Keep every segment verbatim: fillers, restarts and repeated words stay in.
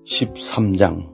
십삼 장.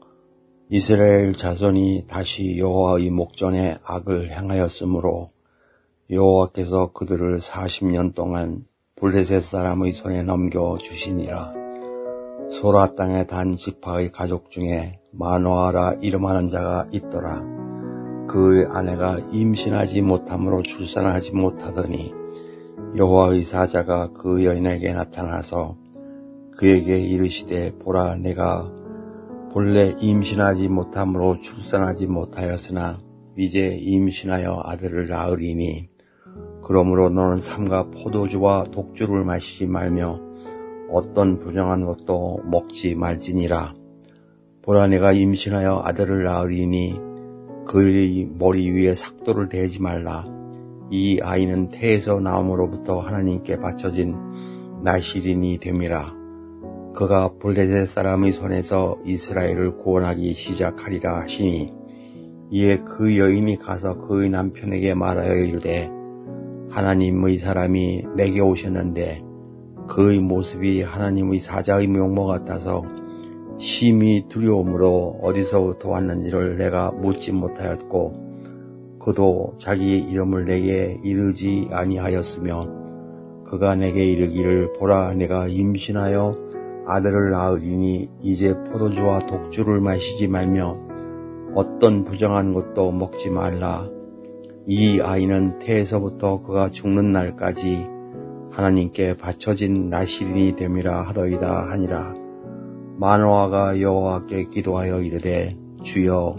이스라엘 자손이 다시 여호와의 목전에 악을 행하였으므로 여호와께서 그들을 사십 년 동안 블레셋 사람의 손에 넘겨주시니라. 소라 땅의 단 지파의 가족 중에 마노아라 이름하는 자가 있더라. 그의 아내가 임신하지 못함으로 출산하지 못하더니 여호와의 사자가 그 여인에게 나타나서 그에게 이르시되, 보라, 내가 본래 임신하지 못함으로 출산하지 못하였으나 이제 임신하여 아들을 낳으리니 그러므로 너는 삼가 포도주와 독주를 마시지 말며 어떤 부정한 것도 먹지 말지니라. 보라, 내가 임신하여 아들을 낳으리니 그의 머리 위에 삭도를 대지 말라. 이 아이는 태에서 나옴으로부터 하나님께 바쳐진 나실인이 됨이라. 그가 블레셋 사람의 손에서 이스라엘을 구원하기 시작하리라 하시니, 이에 그 여인이 가서 그의 남편에게 말하여 이르되, 하나님의 사람이 내게 오셨는데 그의 모습이 하나님의 사자의 명모 같아서 심히 두려움으로 어디서부터 왔는지를 내가 묻지 못하였고, 그도 자기의 이름을 내게 이르지 아니하였으며, 그가 내게 이르기를, 보라, 내가 임신하여 아들을 낳으리니 이제 포도주와 독주를 마시지 말며 어떤 부정한 것도 먹지 말라. 이 아이는 태에서부터 그가 죽는 날까지 하나님께 바쳐진 나실인이 됨이라 하더이다 하니라. 마노아가 여호와께 기도하여 이르되, 주여,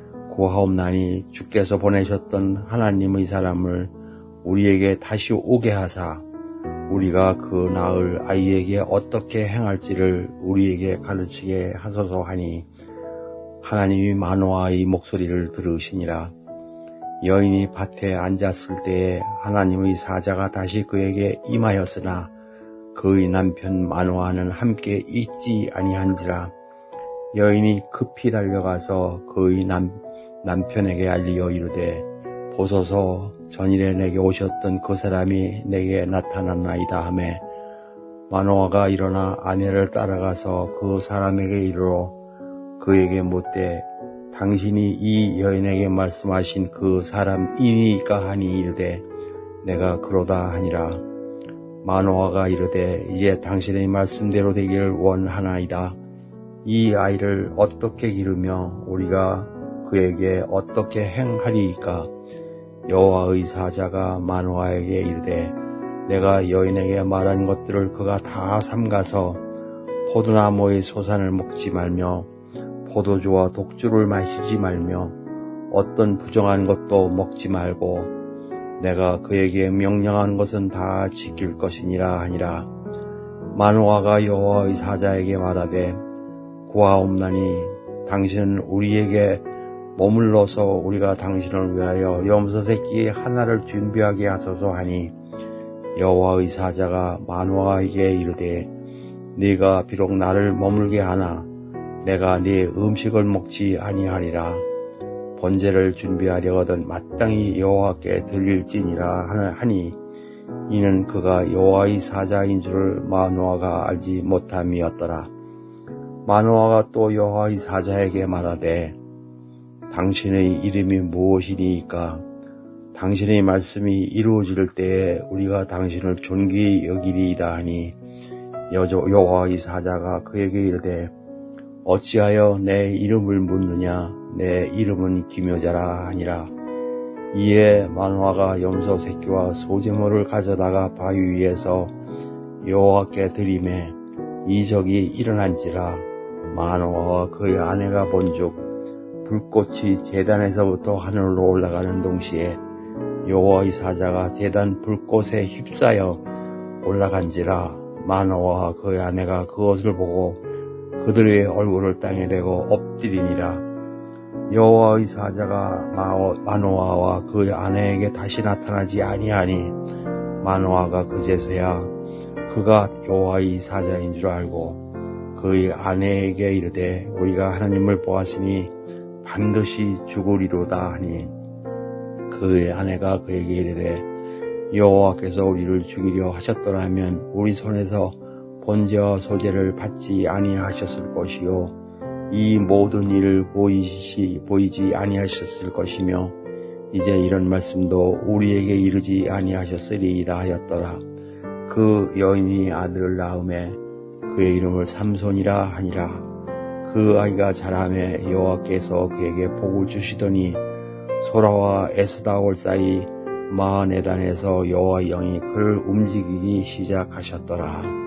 구하옵나니 주께서 보내셨던 하나님의 사람을 우리에게 다시 오게 하사 우리가 그 낳을 아이에게 어떻게 행할지를 우리에게 가르치게 하소서 하니, 하나님이 마노아의 목소리를 들으시니라. 여인이 밭에 앉았을 때에 하나님의 사자가 다시 그에게 임하였으나 그의 남편 마노아는 함께 있지 아니한지라. 여인이 급히 달려가서 그의 남, 남편에게 알리어 이르되, 보소서, 전일에 내게 오셨던 그 사람이 내게 나타났나이다 하매, 마노아가 일어나 아내를 따라가서 그 사람에게 이르러 그에게 묻되, 당신이 이 여인에게 말씀하신 그 사람이니까 하니 이르되, 내가 그러다 하니라. 마노아가 이르되, 이제 당신의 말씀대로 되기를 원하나이다. 이 아이를 어떻게 기르며 우리가 그에게 어떻게 행하리이까? 여호와의 사자가 마노아에게 이르되, 내가 여인에게 말한 것들을 그가 다 삼가서 포도나무의 소산을 먹지 말며 포도주와 독주를 마시지 말며 어떤 부정한 것도 먹지 말고 내가 그에게 명령한 것은 다 지킬 것이니라 하니라. 마노아가 여호와의 사자에게 말하되, 구하옵나니 당신은 우리에게 머물러서 우리가 당신을 위하여 염소 새끼 하나를 준비하게 하소서 하니, 여호와의 사자가 마노아에게 이르되, 네가 비록 나를 머물게 하나 내가 네 음식을 먹지 아니하리라. 번제를 준비하려거든 마땅히 여호와께 드릴지니라 하니, 이는 그가 여호와의 사자인 줄을 마노아가 알지 못함이었더라. 마노아가 또 여호와의 사자에게 말하되, 당신의 이름이 무엇이니까? 당신의 말씀이 이루어질 때에 우리가 당신을 존귀히 여기리이다 하니, 여호와의 사자가 그에게 이르되, 어찌하여 내 이름을 묻느냐? 내 이름은 기묘자라 하니라. 이에 마노아가 염소 새끼와 소제물을 가져다가 바위 위에서 여호와께 드리매 이적이 일어난지라. 마노아와 그의 아내가 본즉 불꽃이 제단에서부터 하늘로 올라가는 동시에 여호와의 사자가 제단 불꽃에 휩싸여 올라간지라. 마노아와 그의 아내가 그것을 보고 그들의 얼굴을 땅에 대고 엎드리니라. 여호와의 사자가 마노아와 그의 아내에게 다시 나타나지 아니하니, 마노아가 그제서야 그가 여호와의 사자인 줄 알고 그의 아내에게 이르되, 우리가 하나님을 보았으니 반드시 죽으리로다 하니, 그의 아내가 그에게 이르되, 여호와께서 우리를 죽이려 하셨더라면 우리 손에서 번제와 소제를 받지 아니하셨을 것이요 이 모든 일을 보이시, 보이지 아니하셨을 것이며 이제 이런 말씀도 우리에게 이르지 아니하셨으리이다 하였더라. 그 여인이 아들을 낳음에 그의 이름을 삼손이라 하니라. 그 아이가 자라매 여호와께서 그에게 복을 주시더니 소라와 에스다올 사이 마하네단에서 여호와의 영이 그를 움직이기 시작하셨더라.